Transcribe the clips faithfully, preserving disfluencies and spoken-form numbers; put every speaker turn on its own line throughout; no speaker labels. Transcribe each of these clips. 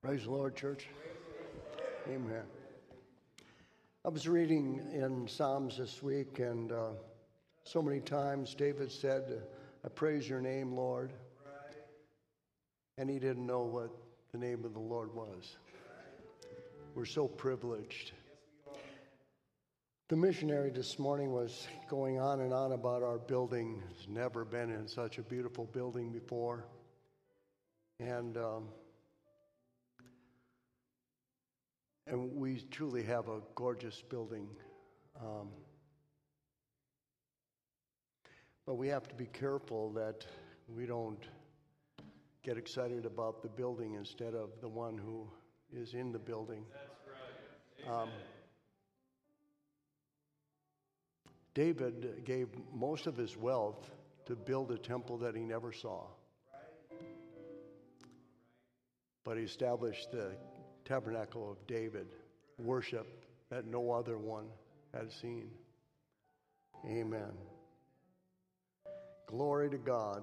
Praise the Lord, church. Amen. I was reading in Psalms this week, and uh, so many times David said, I praise your name, Lord. And he didn't know what the name of the Lord was. We're so privileged. The missionary this morning was going on and on about our building. Has never been in such a beautiful building before. And um, and we truly have a gorgeous building. Um, but we have to be careful that we don't get excited about the building instead of the one who is in the building. That's right. Um, David gave most of his wealth to build a temple that he never saw. But he established the tabernacle of David, worship that no other one had seen. Amen. Glory to God.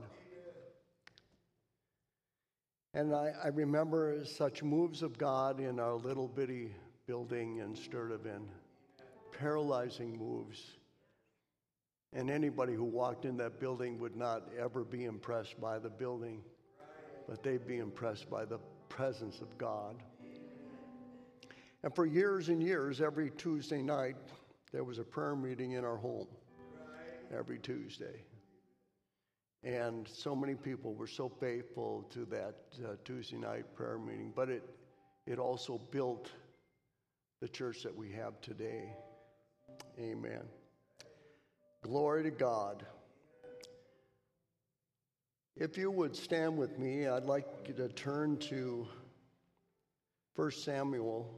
And I, I remember such moves of God in our little bitty building in Sturtevant, paralyzing moves. And anybody who walked in that building would not ever be impressed by the building, but they'd be impressed by the presence of God. And for years and years, every Tuesday night, there was a prayer meeting in our home, every Tuesday. And so many people were so faithful to that uh, Tuesday night prayer meeting, but it, it also built the church that we have today. Amen. Glory to God. If you would stand with me, I'd like you to turn to First Samuel,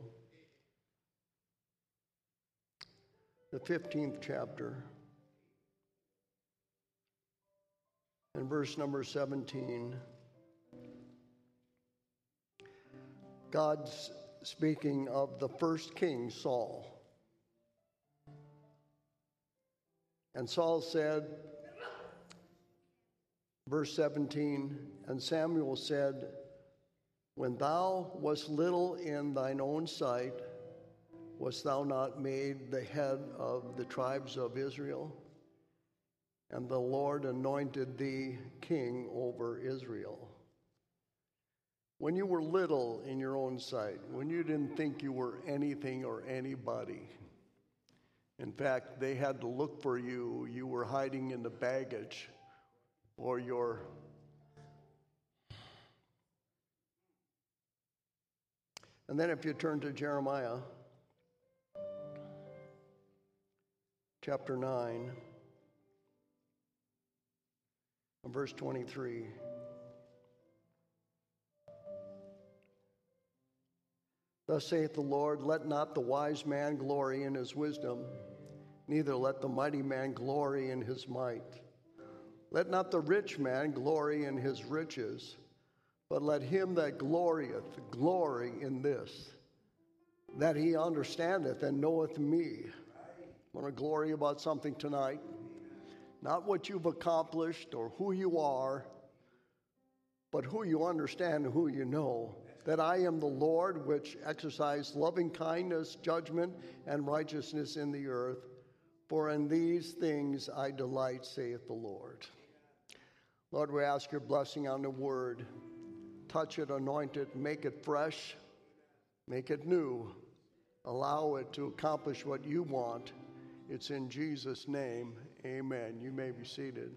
the fifteenth chapter, and verse number seventeen. God's speaking of the first king, Saul. And Saul said, verse seventeen, and Samuel said, when thou wast little in thine own sight, wast thou not made the head of the tribes of Israel? And the Lord anointed thee king over Israel. When you were little in your own sight, when you didn't think you were anything or anybody, in fact, they had to look for you, you were hiding in the baggage or your And then if you turn to Jeremiah chapter nine and verse twenty-three. Thus saith the Lord, let not the wise man glory in his wisdom, neither let the mighty man glory in his might. Let not the rich man glory in his riches, but let him that glorieth glory in this, that he understandeth and knoweth me. I want to glory about something tonight. Not what you've accomplished or who you are, but who you understand and who you know. That I am the Lord which exercise loving kindness, judgment, and righteousness in the earth. For in these things I delight, saith the Lord. Lord, we ask your blessing on the word. Touch it, anoint it, make it fresh, make it new. Allow it to accomplish what you want. It's in Jesus' name, amen. You may be seated.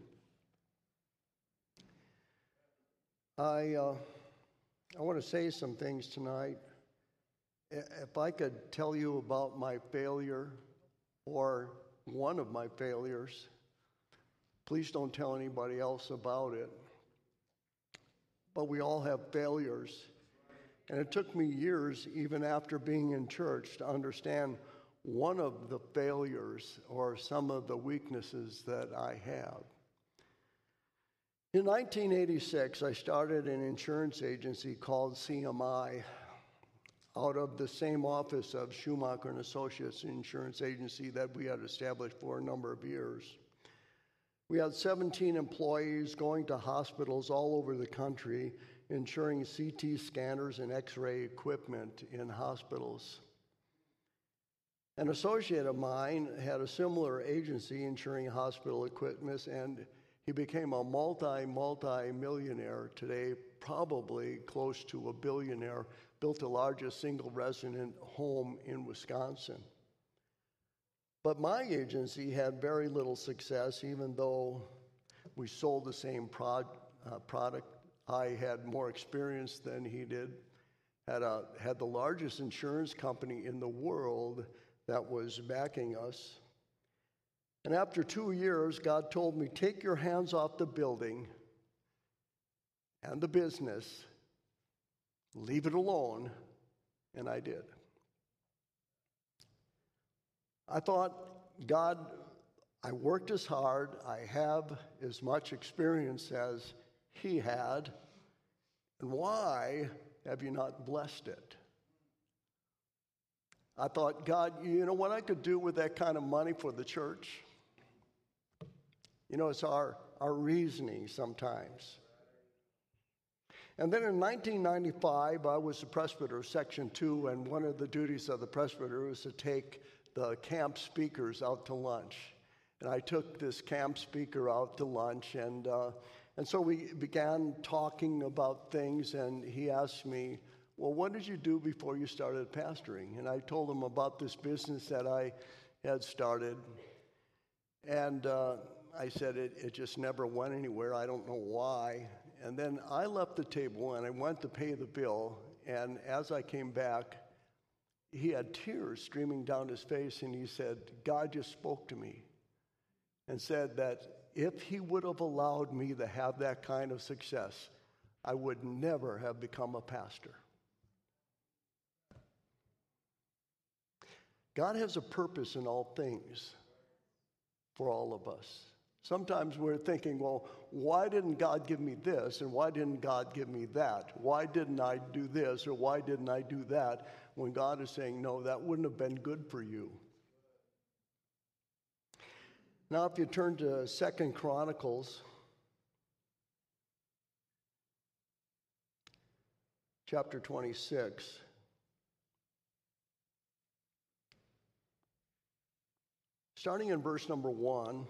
I, uh, I want to say some things tonight. If I could tell you about my failure or one of my failures, please don't tell anybody else about it. But we all have failures. And it took me years, even after being in church, to understand one of the failures or some of the weaknesses that I have. In nineteen eighty-six, I started an insurance agency called C M I out of the same office of Schumacher and Associates Insurance Agency that we had established for a number of years. We had seventeen employees going to hospitals all over the country insuring C T scanners and X-ray equipment in hospitals. An associate of mine had a similar agency insuring hospital equipment, and he became a multi, multi-millionaire today, probably close to a billionaire, built the largest single resident home in Wisconsin. But my agency had very little success, even though we sold the same prod, uh, product. I had more experience than he did, had, a, had the largest insurance company in the world that was backing us. And after two years, God told me, take your hands off the building and the business, leave it alone, and I did. I thought, God, I worked as hard, I have as much experience as he had, and why have you not blessed it? I thought, God, you know what I could do with that kind of money for the church? You know, it's our, our reasoning sometimes. And then in nineteen ninety-five, I was the presbyter of Section two, and one of the duties of the presbyter was to take the camp speakers out to lunch. And I took this camp speaker out to lunch, and uh, and so we began talking about things, and he asked me, well, what did you do before you started pastoring? And I told him about this business that I had started, and uh, I said it, it just never went anywhere. I don't know why. And then I left the table, and I went to pay the bill, and as I came back, he had tears streaming down his face, and he said, God just spoke to me and said that if he would have allowed me to have that kind of success, I would never have become a pastor. God has a purpose in all things for all of us. Sometimes we're thinking, well, why didn't God give me this, and why didn't God give me that? Why didn't I do this, or why didn't I do that? When God is saying, no, that wouldn't have been good for you. Now, if you turn to Second Chronicles, chapter twenty-six. Starting in verse number one,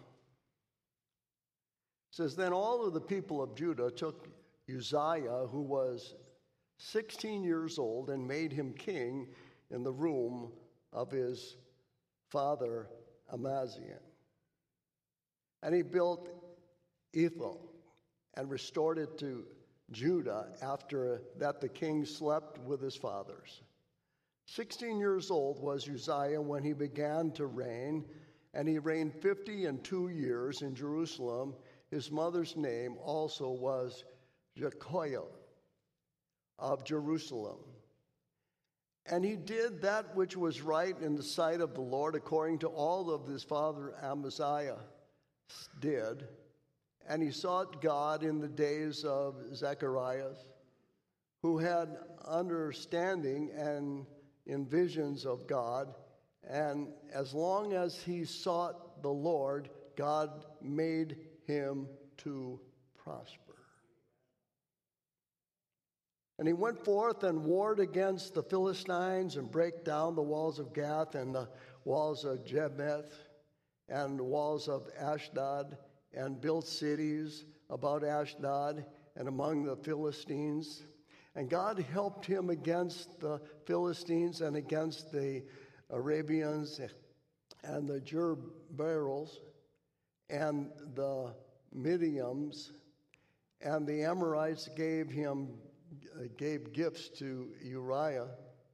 it says, then all of the people of Judah took Uzziah, who was sixteen years old, and made him king in the room of his father Amaziah. And he built Ethel and restored it to Judah after that the king slept with his fathers. Sixteen years old was Uzziah when he began to reign, and he reigned fifty and two years in Jerusalem. His mother's name also was Jechoiah of Jerusalem. And he did that which was right in the sight of the Lord, according to all of his father Amaziah did. And he sought God in the days of Zechariah, who had understanding and in visions of God. And as long as he sought the Lord, God made him to prosper. And he went forth and warred against the Philistines and brake down the walls of Gath and the walls of Jebeth and the walls of Ashdod, and built cities about Ashdod and among the Philistines. And God helped him against the Philistines and against the Arabians and the Jerubbaals and the Midianites, and the Amorites gave him uh, gave gifts to Uriah,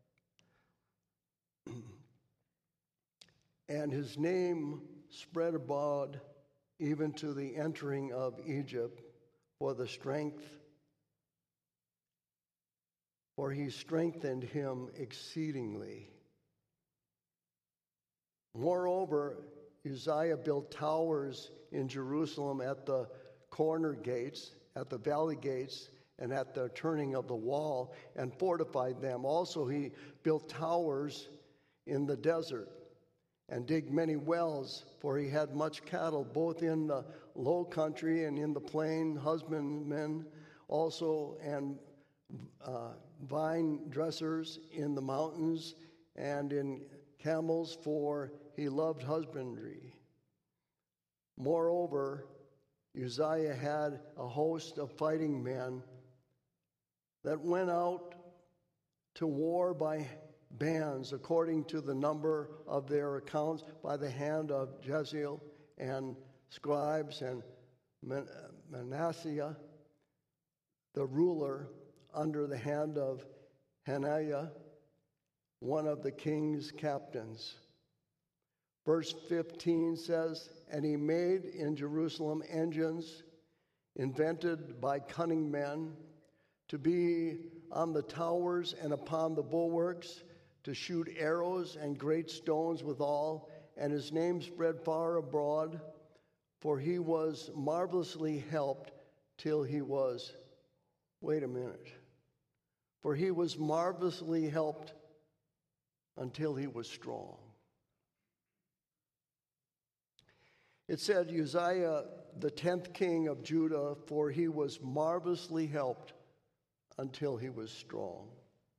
and his name spread abroad even to the entering of Egypt for the strength, for he strengthened him exceedingly. Moreover, Uzziah built towers in Jerusalem at the corner gates, at the valley gates, and at the turning of the wall, and fortified them. Also he built towers in the desert, and digged many wells, for he had much cattle, both in the low country and in the plain, husbandmen also, and uh, vine dressers in the mountains and in camels, for he loved husbandry. Moreover, Uzziah had a host of fighting men that went out to war by bands, according to the number of their accounts, by the hand of Jeziel and scribes and Manasseh, the ruler, under the hand of Hananiah, one of the king's captains. Verse fifteen says, and he made in Jerusalem engines invented by cunning men to be on the towers and upon the bulwarks, to shoot arrows and great stones withal, and his name spread far abroad, for he was marvelously helped till he was, wait a minute, for he was marvelously helped until he was strong. It said, Uzziah, the tenth king of Judah, for he was marvelously helped until he was strong.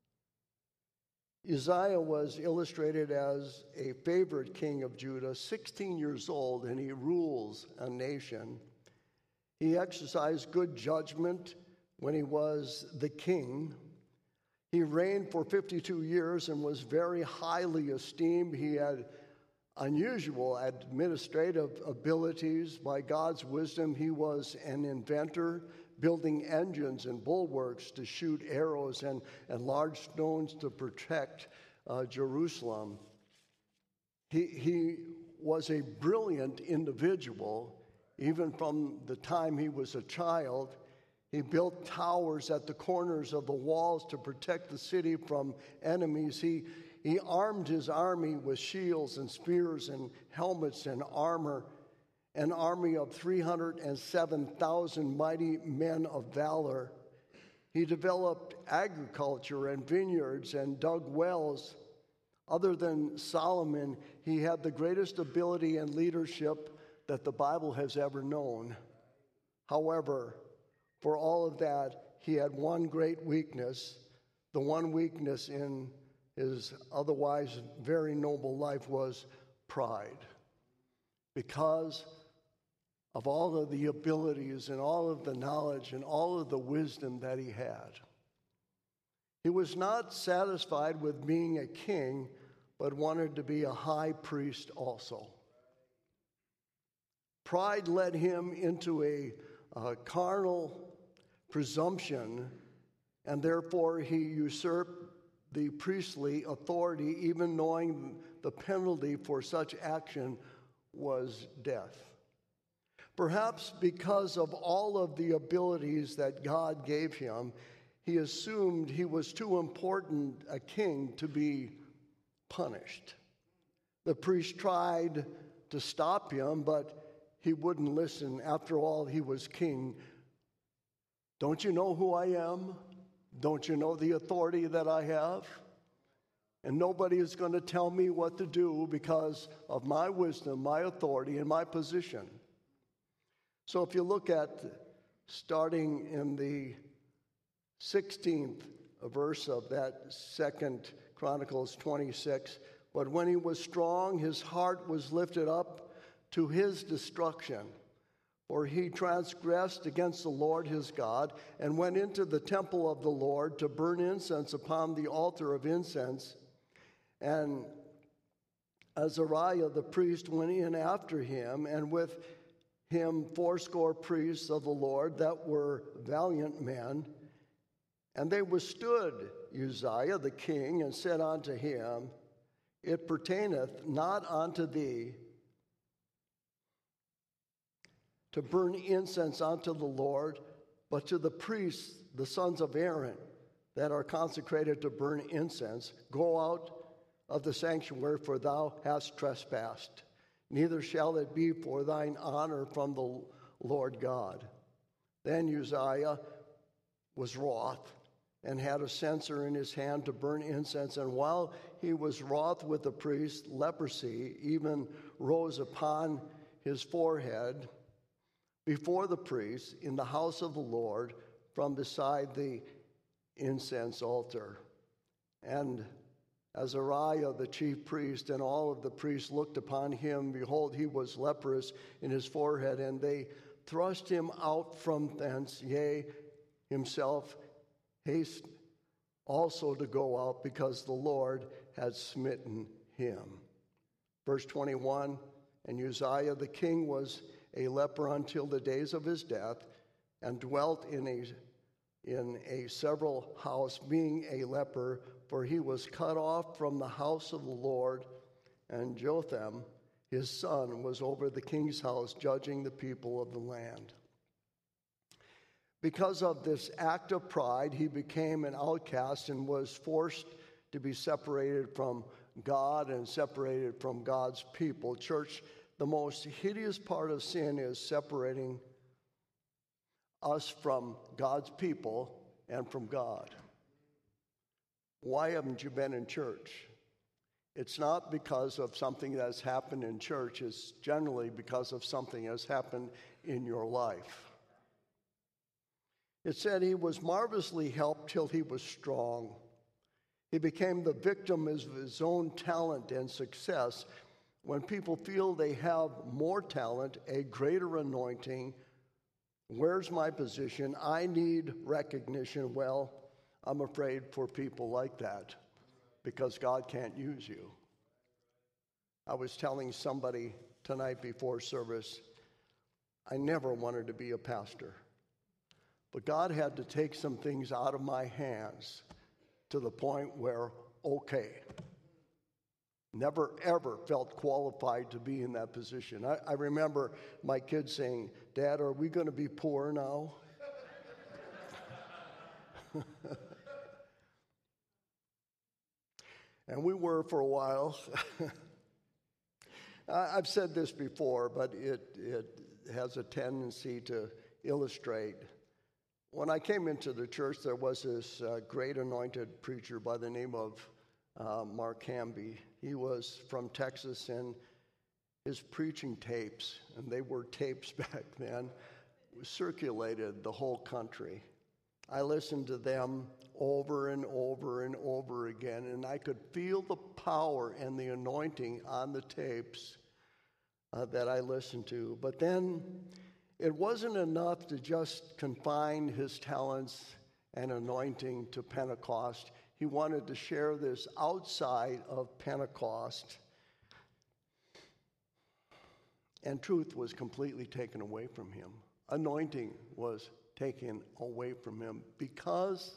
Uzziah was illustrated as a favorite king of Judah, sixteen years old, and he rules a nation. He exercised good judgment when he was the king. He reigned for fifty-two years and was very highly esteemed. He had unusual administrative abilities. By God's wisdom, he was an inventor, building engines and bulwarks to shoot arrows and, and large stones to protect uh, Jerusalem. He, he was a brilliant individual, even from the time he was a child. He built towers at the corners of the walls to protect the city from enemies. He, he armed his army with shields and spears and helmets and armor, an army of three hundred seven thousand mighty men of valor. He developed agriculture and vineyards and dug wells. Other than Solomon, he had the greatest ability and leadership that the Bible has ever known. However, for all of that, he had one great weakness. The one weakness in his otherwise very noble life was pride. Because of all of the abilities and all of the knowledge and all of the wisdom that he had, he was not satisfied with being a king, but wanted to be a high priest also. Pride led him into a, a carnal presumption, and therefore he usurped the priestly authority, even knowing the penalty for such action was death. Perhaps because of all of the abilities that God gave him, he assumed he was too important a king to be punished. The priest tried to stop him, but he wouldn't listen. After all, he was king. Don't you know who I am? Don't you know the authority that I have? And nobody is going to tell me what to do because of my wisdom, my authority, and my position. So if you look at, starting in the sixteenth verse of that Second Chronicles twenty-six, but when he was strong, his heart was lifted up to his destruction. For he transgressed against the Lord his God, and went into the temple of the Lord to burn incense upon the altar of incense. And Azariah the priest went in after him, and with him fourscore priests of the Lord that were valiant men. And they withstood Uzziah the king, and said unto him, It pertaineth not unto thee to burn incense unto the Lord, but to the priests, the sons of Aaron, that are consecrated to burn incense. Go out of the sanctuary, for thou hast trespassed. Neither shall it be for thine honor from the Lord God. Then Uzziah was wroth, and had a censer in his hand to burn incense. And while he was wroth with the priest, leprosy even rose upon his forehead before the priest in the house of the Lord, from beside the incense altar. And Azariah, the chief priest, and all of the priests looked upon him. Behold, he was leprous in his forehead, and they thrust him out from thence. Yea, himself haste also to go out, because the Lord had smitten him. Verse twenty-one, and Uzziah the king was a leper until the days of his death, and dwelt in a in a several house, being a leper, for he was cut off from the house of the Lord. And Jotham, his son, was over the king's house, judging the people of the land. Because of this act of pride, he became an outcast and was forced to be separated from God and separated from God's people. Church, the most hideous part of sin is separating us from God's people and from God. Why haven't you been in church? It's not because of something that's happened in church. It's generally because of something that's happened in your life. It said he was marvelously helped till he was strong. He became the victim of his own talent and success. When people feel they have more talent, a greater anointing, where's my position? I need recognition. Well, I'm afraid for people like that, because God can't use you. I was telling somebody tonight before service, I never wanted to be a pastor. But God had to take some things out of my hands to the point where, okay, never ever felt qualified to be in that position. I, I remember my kids saying, Dad, are we going to be poor now? And we were for a while. I've said this before, but it, it has a tendency to illustrate. When I came into the church, there was this uh, great anointed preacher by the name of uh, Mark Hamby. He was from Texas, and his preaching tapes, and they were tapes back then, circulated the whole country. I listened to them over and over and over again, and I could feel the power and the anointing on the tapes uh, that I listened to. But then it wasn't enough to just confine his talents and anointing to Pentecost. He wanted to share this outside of Pentecost, and truth was completely taken away from him. Anointing was taken away from him, because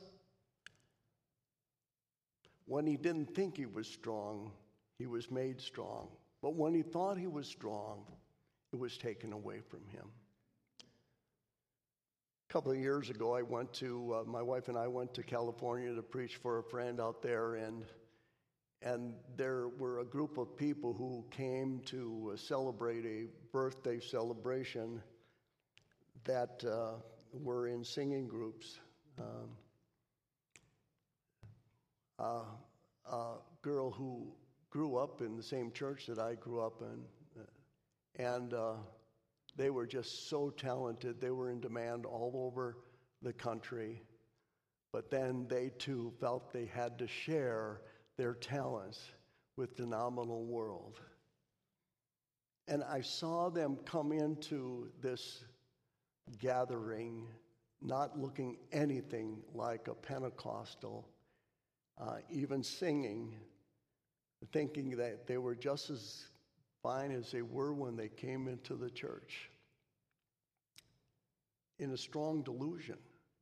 when he didn't think he was strong, he was made strong. But when he thought he was strong, it was taken away from him. A couple of years ago, I went to, uh, my wife and I went to California to preach for a friend out there, and and there were a group of people who came to uh, celebrate a birthday celebration that uh, were in singing groups. Um, uh, a girl who grew up in the same church that I grew up in, uh, and uh, they were just so talented. They were in demand all over the country, but then they too felt they had to share their talents with the nominal world. And I saw them come into this gathering not looking anything like a Pentecostal, uh, even singing, thinking that they were just as fine as they were when they came into the church, in a strong delusion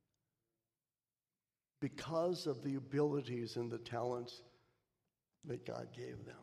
because of the abilities and the talents that God gave them.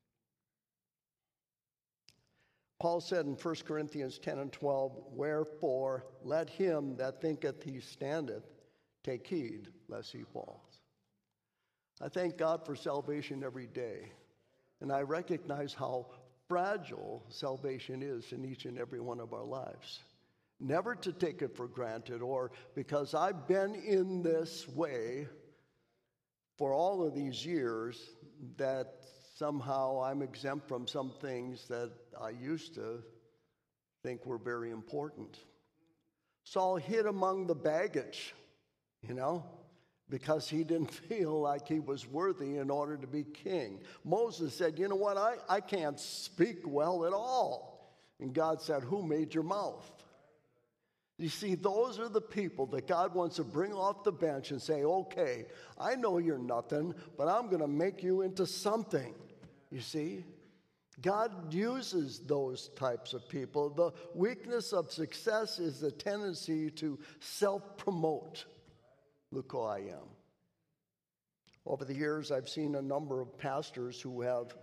Paul said in First Corinthians ten and twelve, wherefore let him that thinketh he standeth take heed lest he falls. I thank God for salvation every day, and I recognize how fragile salvation is in each and every one of our lives. Never to take it for granted, or because I've been in this way for all of these years, that somehow I'm exempt from some things that I used to think were very important. Saul hid among the baggage, you know, because he didn't feel like he was worthy in order to be king. Moses said, you know what, I, I can't speak well at all. And God said, who made your mouth? You see, those are the people that God wants to bring off the bench and say, okay, I know you're nothing, but I'm going to make you into something. You see? God uses those types of people. The weakness of success is the tendency to self-promote. Look who I am. Over the years, I've seen a number of pastors who have,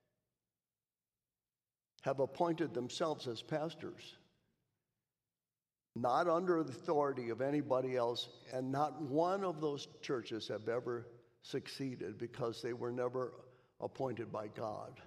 have appointed themselves as pastors, not under the authority of anybody else, and not one of those churches have ever succeeded because they were never appointed by God.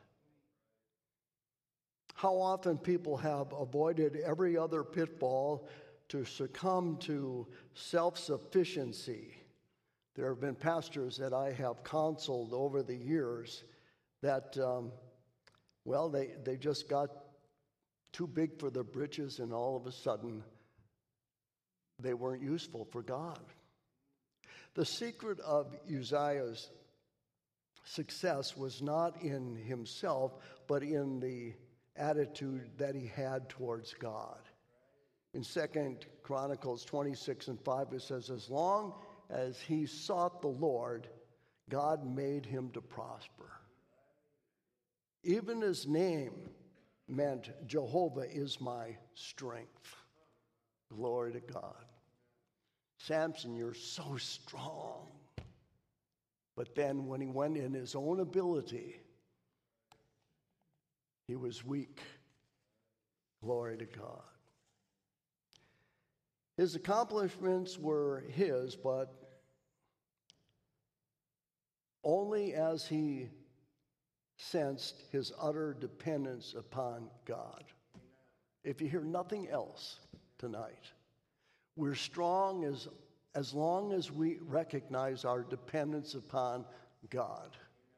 How often people have avoided every other pitfall to succumb to self-sufficiency. There have been pastors that I have counseled over the years that, um, well, they, they just got too big for their britches, and all of a sudden, they weren't useful for God. The secret of Uzziah's success was not in himself, but in the attitude that he had towards God. In Second Chronicles twenty-six and five, it says, as long as he sought the Lord, God made him to prosper. Even his name meant Jehovah is my strength. Glory to God. Samson, you're so strong. But then when he went in his own ability, he was weak. Glory to God. His accomplishments were his, but only as he sensed his utter dependence upon God. If you hear nothing else tonight, we're strong as, as long as we recognize our dependence upon God.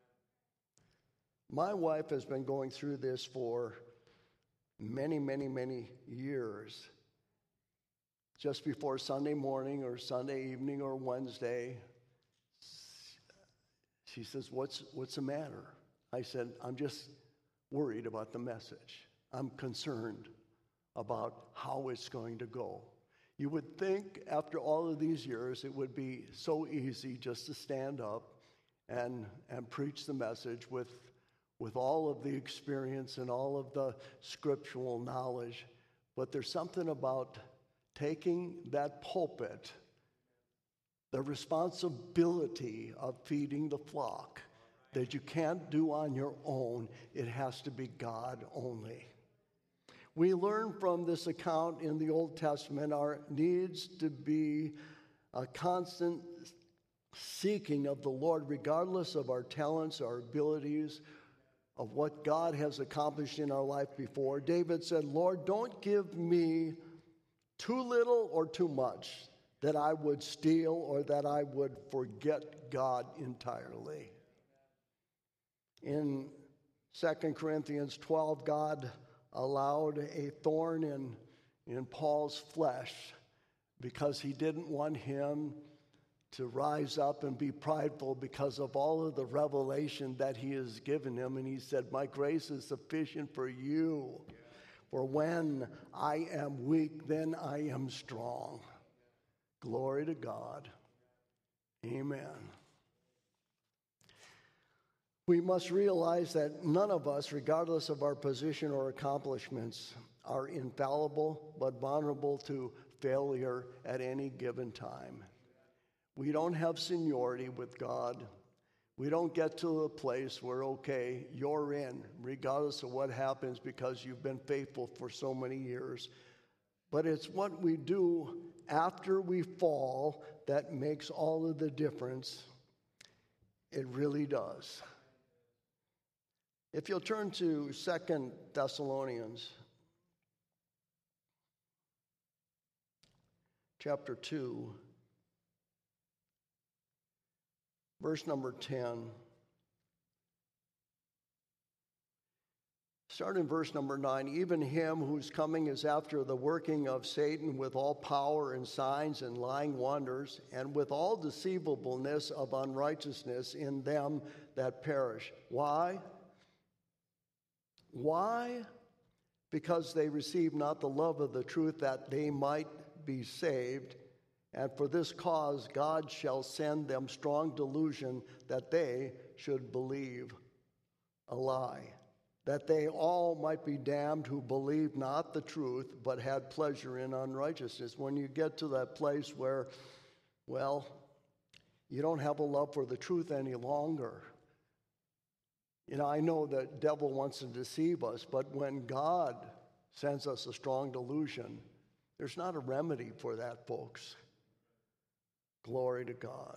My wife has been going through this for many, many, many years. Just before Sunday morning or Sunday evening or Wednesday, she says, what's, what's the matter? I said, I'm just worried about the message. I'm concerned about how it's going to go. You would think after all of these years, it would be so easy just to stand up and, and preach the message with, with all of the experience and all of the scriptural knowledge. But there's something about taking that pulpit, the responsibility of feeding the flock, that you can't do on your own. It has to be God only. We learn from this account in the Old Testament our needs to be a constant seeking of the Lord, regardless of our talents, our abilities, of what God has accomplished in our life before. David said, Lord, don't give me too little or too much that I would steal or that I would forget God entirely. In Second Corinthians twelve, God allowed a thorn in, in Paul's flesh because he didn't want him to rise up and be prideful because of all of the revelation that he has given him. And he said, my grace is sufficient for you. For when I am weak, then I am strong. Glory to God. Amen. We must realize that none of us, regardless of our position or accomplishments, are infallible but vulnerable to failure at any given time. We don't have seniority with God. We don't get to a place where, okay, you're in, regardless of what happens because you've been faithful for so many years. But it's what we do after we fall that makes all of the difference. It really does. If you'll turn to Second Thessalonians chapter two, verse number ten. Start in verse number nine. Even him whose coming is after the working of Satan with all power and signs and lying wonders, and with all deceivableness of unrighteousness in them that perish. Why? Why? Because they receive not the love of the truth, that they might be saved. And for this cause God shall send them strong delusion, that they should believe a lie, that they all might be damned who believed not the truth, but had pleasure in unrighteousness. When you get to that place where, well, you don't have a love for the truth any longer. You know, I know the devil wants to deceive us, but when God sends us a strong delusion, there's not a remedy for that, folks. Glory to God.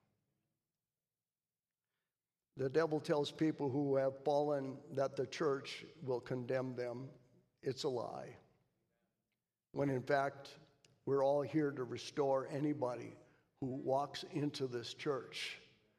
The devil tells people who have fallen that the church will condemn them. It's a lie. When in fact, we're all here to restore anybody who walks into this church.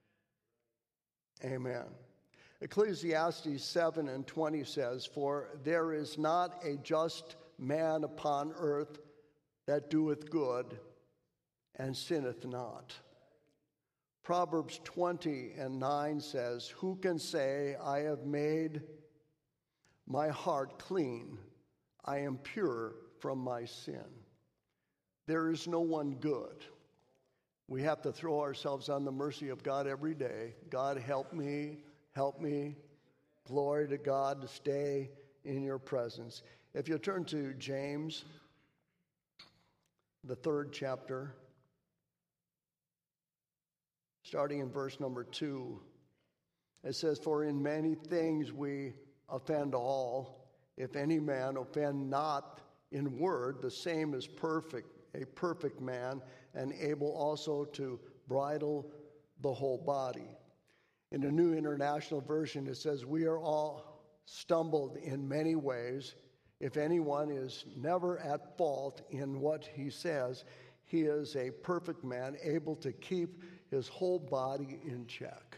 Amen. Ecclesiastes seven and twenty says, "For there is not a just man upon earth that doeth good and sinneth not." Proverbs twenty and nine says, "Who can say, I have made my heart clean, I am pure from my sin?" There is no one good. We have to throw ourselves on the mercy of God every day. God, help me, help me. Glory to God to stay in your presence. If you turn to James, the third chapter, starting in verse number two, it says, "For in many things we offend all. If any man offend not in word, the same is perfect, a perfect man, and able also to bridle the whole body." In the New International Version, it says, "We are all stumbled in many ways. If anyone is never at fault in what he says, he is a perfect man, able to keep his whole body in check."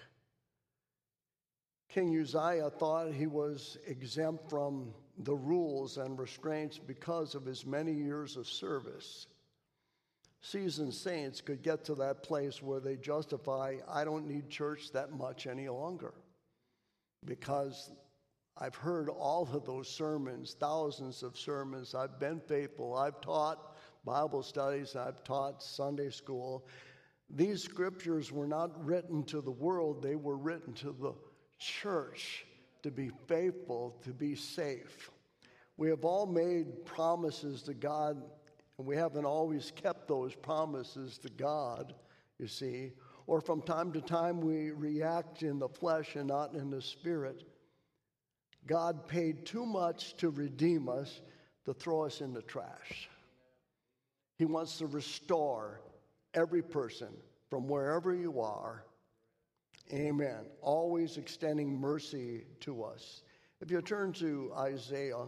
King Uzziah thought he was exempt from the rules and restraints because of his many years of service. Seasoned saints could get to that place where they justify, I don't need church that much any longer, because I've heard all of those sermons, thousands of sermons. I've been faithful. I've taught Bible studies. I've taught Sunday school. These scriptures were not written to the world. They were written to the church to be faithful, to be safe. We have all made promises to God, and we haven't always kept those promises to God, you see. Or from time to time, we react in the flesh and not in the spirit. God paid too much to redeem us to throw us in the trash. He wants to restore every person from wherever you are. Amen. Always extending mercy to us. If you turn to Isaiah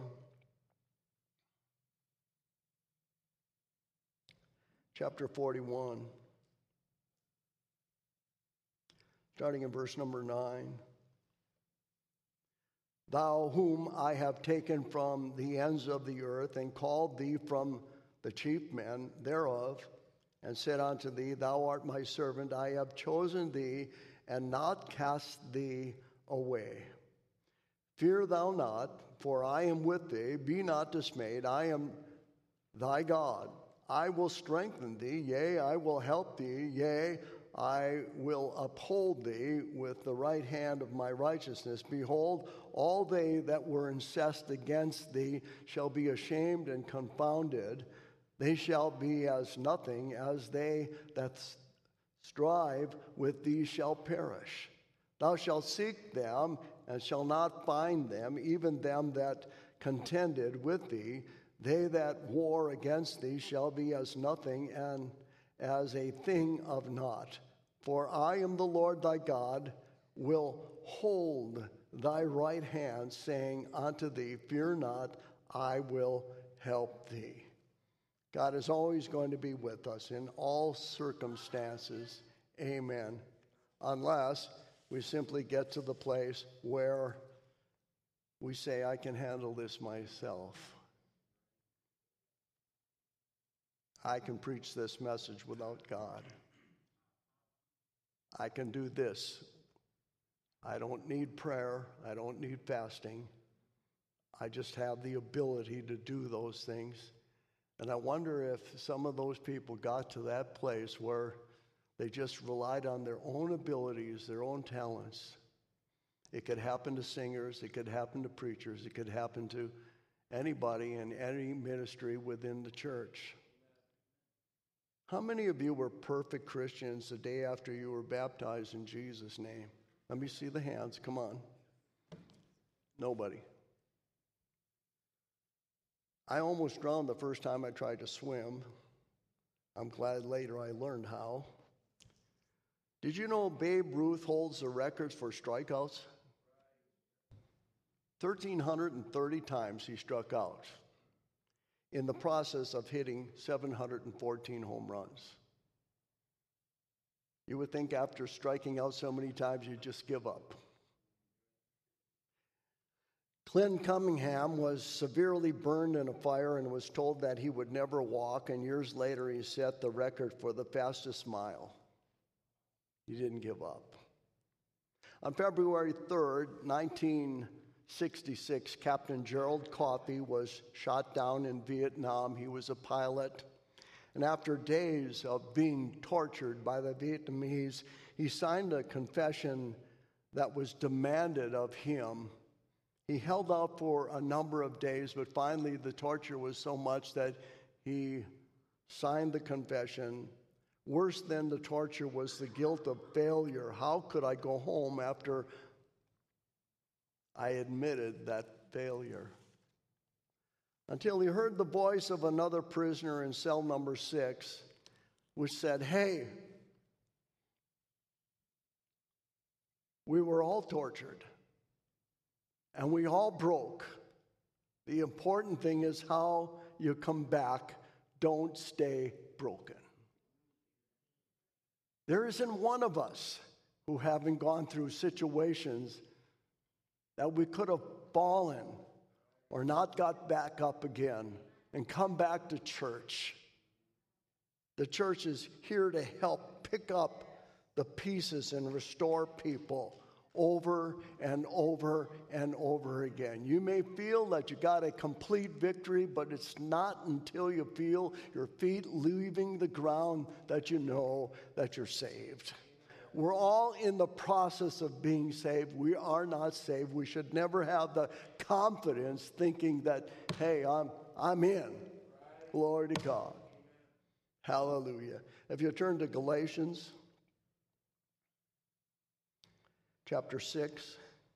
chapter forty-one, starting in verse number nine. "Thou whom I have taken from the ends of the earth, and called thee from the chief men thereof, and said unto thee, Thou art my servant, I have chosen thee, and not cast thee away. Fear thou not, for I am with thee. Be not dismayed, I am thy God. I will strengthen thee, yea, I will help thee, yea, I will uphold thee with the right hand of my righteousness. Behold, all they that were incensed against thee shall be ashamed and confounded. They shall be as nothing, as they that strive with thee shall perish. Thou shalt seek them, and shall not find them, even them that contended with thee. They that war against thee shall be as nothing, and as a thing of naught. For I am the Lord thy God, will hold thy right hand, saying unto thee, Fear not, I will help thee. God is always going to be with us in all circumstances. Amen. Unless we simply get to the place where we say, I can handle this myself. I can preach this message without God. I can do this. I don't need prayer. I don't need fasting. I just have the ability to do those things. And I wonder if some of those people got to that place where they just relied on their own abilities, their own talents. It could happen to singers. It could happen to preachers. It could happen to anybody in any ministry within the church. How many of you were perfect Christians the day after you were baptized in Jesus' name? Let me see the hands. Come on. Nobody. I almost drowned the first time I tried to swim. I'm glad later I learned how. Did you know Babe Ruth holds the records for strikeouts? one thousand three hundred thirty times he struck out in the process of hitting seven hundred fourteen home runs. You would think after striking out so many times, you'd just give up. Clint Cunningham was severely burned in a fire and was told that he would never walk, and years later he set the record for the fastest mile. He didn't give up. On February third, nineteen sixty-six, Captain Gerald Coffey was shot down in Vietnam. He was a pilot. And after days of being tortured by the Vietnamese, he signed a confession that was demanded of him. He held out for a number of days, but finally the torture was so much that he signed the confession. Worse than the torture was the guilt of failure. How could I go home after I admitted that failure? Until he heard the voice of another prisoner in cell number six, which said, hey, we were all tortured, and we all broke. The important thing is how you come back. Don't stay broken. There isn't one of us who haven't gone through situations that we could have fallen or not got back up again and come back to church. The church is here to help pick up the pieces and restore people over and over and over again. You may feel that you got a complete victory, but it's not until you feel your feet leaving the ground that you know that you're saved. We're all in the process of being saved. We are not saved. We should never have the confidence thinking that, hey, I'm I'm in. Glory to God. Hallelujah. If you turn to Galatians chapter six,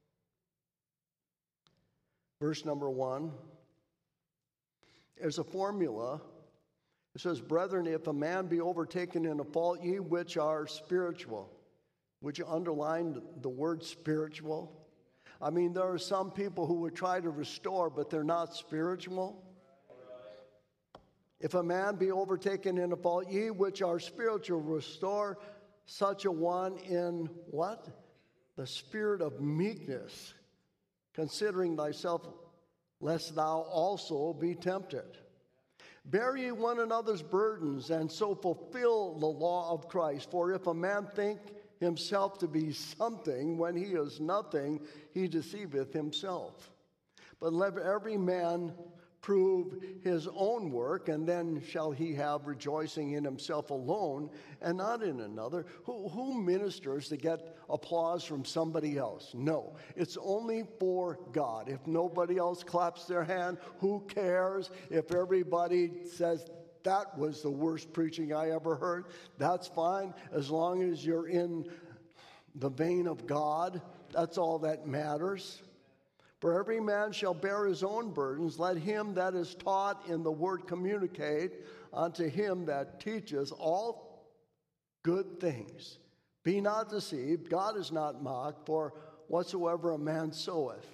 verse number one, there's a formula. It says, brethren, if a man be overtaken in a fault, ye which are spiritual. Would you underline the word spiritual? I mean, there are some people who would try to restore, but they're not spiritual. If a man be overtaken in a fault, ye which are spiritual, restore such a one in what? The spirit of meekness, considering thyself, lest thou also be tempted. Bear ye one another's burdens, and so fulfill the law of Christ. For if a man think himself to be something when he is nothing, he deceiveth himself. But let every man prove his own work, and then shall he have rejoicing in himself alone and not in another. Who, who ministers to get applause from somebody else? No, it's only for God. If nobody else claps their hand, who cares? If everybody says, that was the worst preaching I ever heard, that's fine, as long as you're in the vein of God. That's all that matters. For every man shall bear his own burdens. Let him that is taught in the word communicate unto him that teaches all good things. Be not deceived, God is not mocked, for whatsoever a man soweth,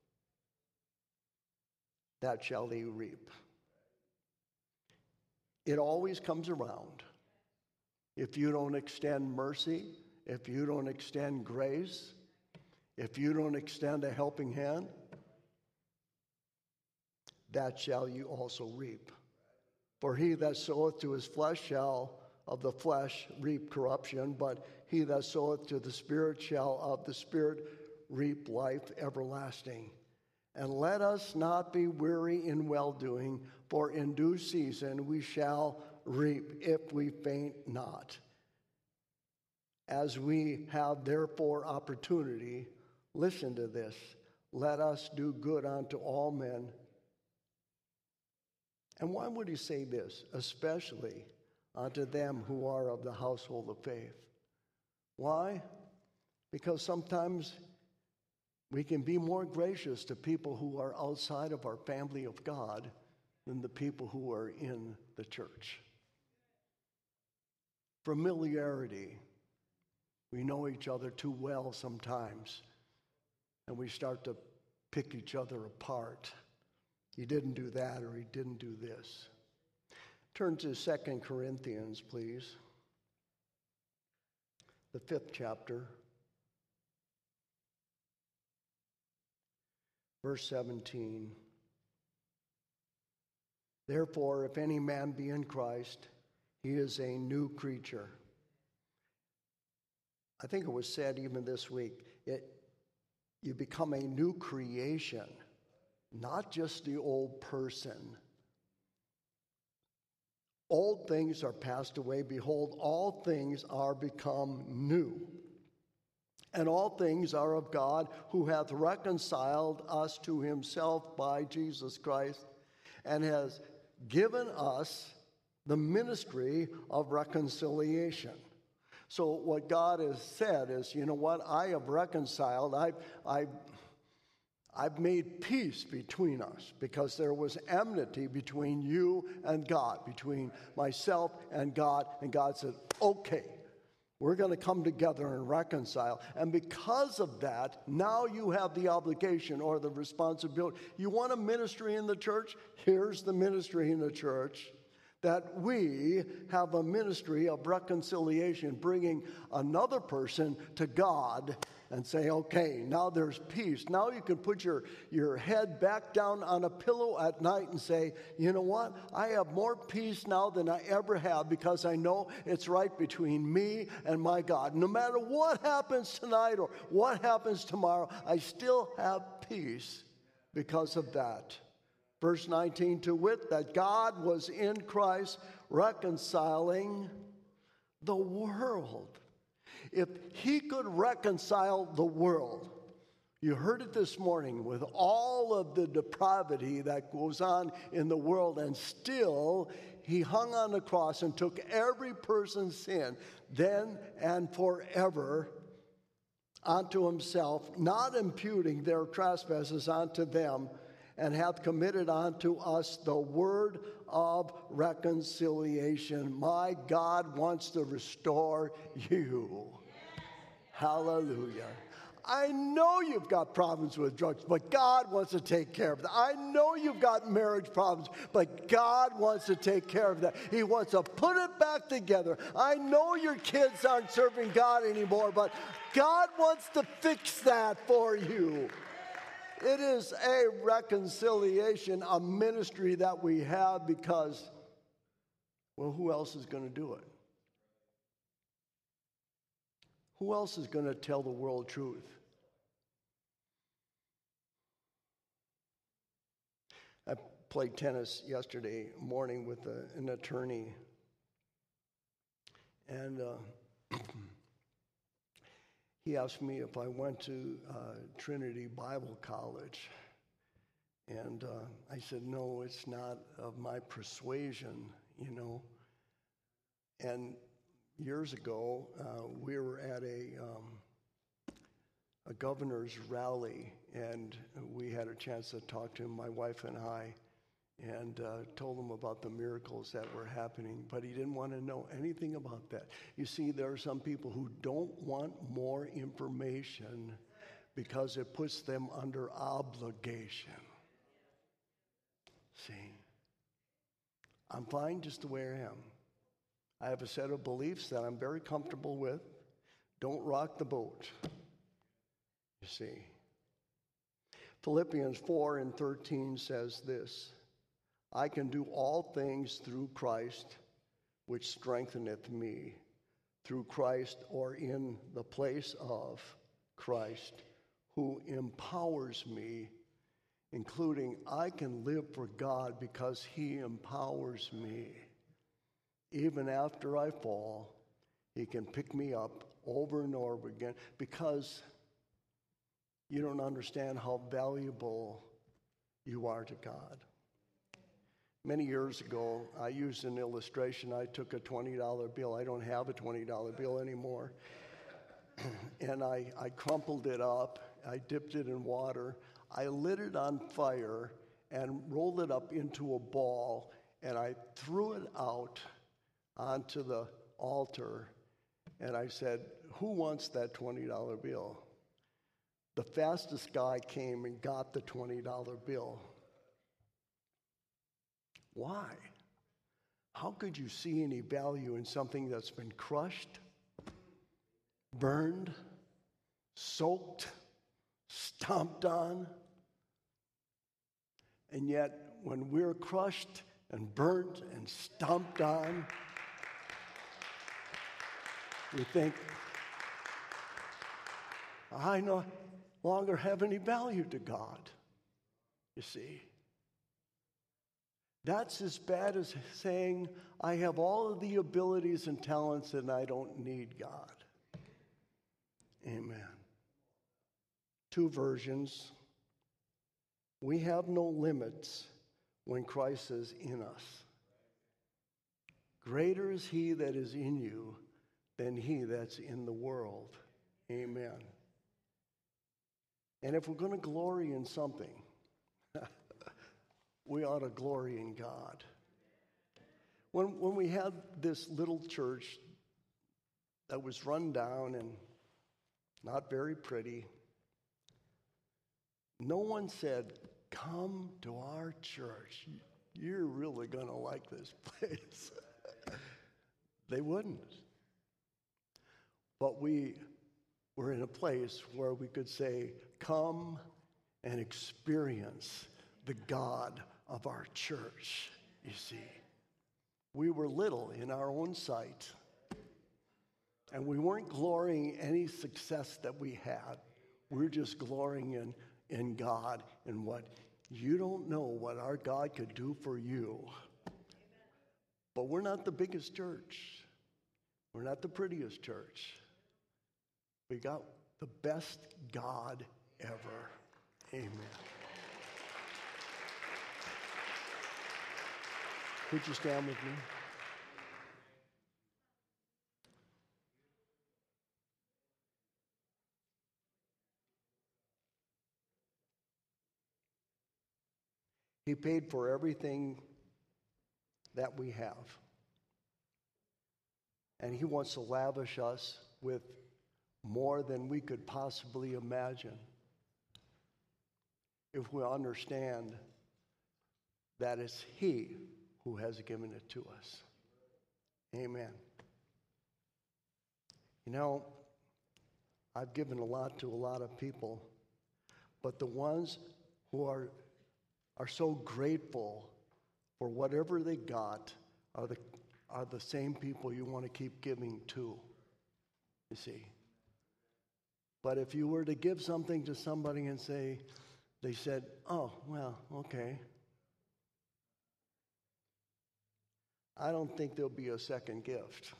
that shall he reap. It always comes around. If you don't extend mercy, if you don't extend grace, if you don't extend a helping hand, that shall you also reap. For he that soweth to his flesh shall of the flesh reap corruption, but he that soweth to the Spirit shall of the Spirit reap life everlasting. And let us not be weary in well-doing, for in due season we shall reap if we faint not. As we have therefore opportunity, listen to this, let us do good unto all men. And why would he say this? Especially unto them who are of the household of faith. Why? Because sometimes we can be more gracious to people who are outside of our family of God than the people who are in the church. Familiarity. We know each other too well sometimes, and we start to pick each other apart. He didn't do that, or he didn't do this. Turn to Second Corinthians, please. The fifth chapter. Verse seventeen. Therefore, if any man be in Christ, he is a new creature. I think it was said even this week, it, you become a new creation, not just the old person. Old things are passed away. Behold, all things are become new. And all things are of God, who hath reconciled us to himself by Jesus Christ, and has given us the ministry of reconciliation. So what God has said is, you know what, I have reconciled, I've, I've, I've made peace between us, because there was enmity between you and God, between myself and God, and God said, okay, we're going to come together and reconcile. And because of that, now you have the obligation or the responsibility. You want a ministry in the church? Here's the ministry in the church. That we have a ministry of reconciliation, bringing another person to God and say, okay, now there's peace. Now you can put your, your head back down on a pillow at night and say, you know what? I have more peace now than I ever have, because I know it's right between me and my God. No matter what happens tonight or what happens tomorrow, I still have peace because of that. Verse nineteen, to wit, that God was in Christ reconciling the world. If he could reconcile the world, you heard it this morning, with all of the depravity that goes on in the world, and still he hung on the cross and took every person's sin then and forever onto himself, not imputing their trespasses onto them, and hath committed unto us the word of reconciliation. My God wants to restore you. Hallelujah. I know you've got problems with drugs, but God wants to take care of that. I know you've got marriage problems, but God wants to take care of that. He wants to put it back together. I know your kids aren't serving God anymore, but God wants to fix that for you. It is a reconciliation, a ministry that we have because, well, who else is going to do it? Who else is going to tell the world truth? I played tennis yesterday morning with a, an attorney, and uh, he asked me if I went to uh, Trinity Bible College. And uh, I said, no, it's not of my persuasion, you know. And years ago, uh, we were at a, um, a governor's rally, and we had a chance to talk to him, my wife and I, and uh, told him about the miracles that were happening, but he didn't want to know anything about that. You see, there are some people who don't want more information because it puts them under obligation. See, I'm fine just the way I am. I have a set of beliefs that I'm very comfortable with. Don't rock the boat. You see. Philippians four and thirteen says this, I can do all things through Christ, which strengtheneth me. Through Christ, or in the place of Christ, who empowers me, including I can live for God because he empowers me. Even after I fall, he can pick me up over and over again because you don't understand how valuable you are to God. Many years ago, I used an illustration. I took a twenty dollar bill. I don't have a twenty dollar bill anymore. And I, I crumpled it up. I dipped it in water. I lit it on fire and rolled it up into a ball. And I threw it out onto the altar. And I said, who wants that twenty dollar bill? The fastest guy came and got the twenty dollar bill. Why? How could you see any value in something that's been crushed, burned, soaked, stomped on? And yet, when we're crushed and burnt and stomped on, we think, I no longer have any value to God, you see. That's as bad as saying, I have all of the abilities and talents and I don't need God. Amen. Two versions. We have no limits when Christ is in us. Greater is he that is in you than he that's in the world. Amen. And if we're going to glory in something, we ought to glory in God. When, when we had this little church that was run down and not very pretty, no one said, come to our church. You're really going to like this place. They wouldn't. But we were in a place where we could say, come and experience the God of our church, you see. We were little in our own sight, and we weren't glorying in any success that we had. We we're just glorying in, in God and what you don't know what our God could do for you. But we're not the biggest church. We're not the prettiest church. We got the best God ever. Amen. Would you stand with me? He paid for everything that we have. And he wants to lavish us with more than we could possibly imagine if we understand that it's he who has given it to us. Amen. You know, I've given a lot to a lot of people, but the ones who are, are so grateful for whatever they got are the, are the same people you want to keep giving to, you see. But if you were to give something to somebody and say, they said, oh, well, okay, I don't think there'll be a second gift.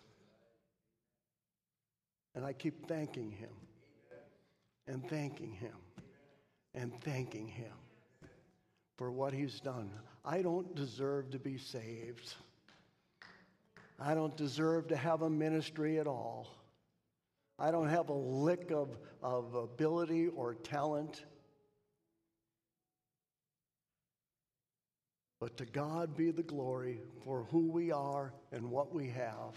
And I keep thanking him and thanking him and thanking him for what he's done. I don't deserve to be saved. I don't deserve to have a ministry at all. I don't have a lick of, of ability or talent. But to God be the glory for who we are and what we have.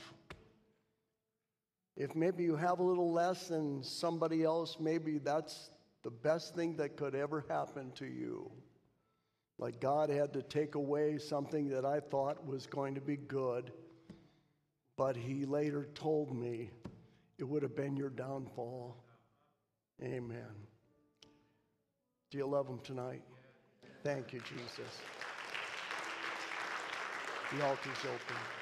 If maybe you have a little less than somebody else, maybe that's the best thing that could ever happen to you. Like God had to take away something that I thought was going to be good, but he later told me it would have been your downfall. Amen. Do you love him tonight? Thank you, Jesus. The altar's open.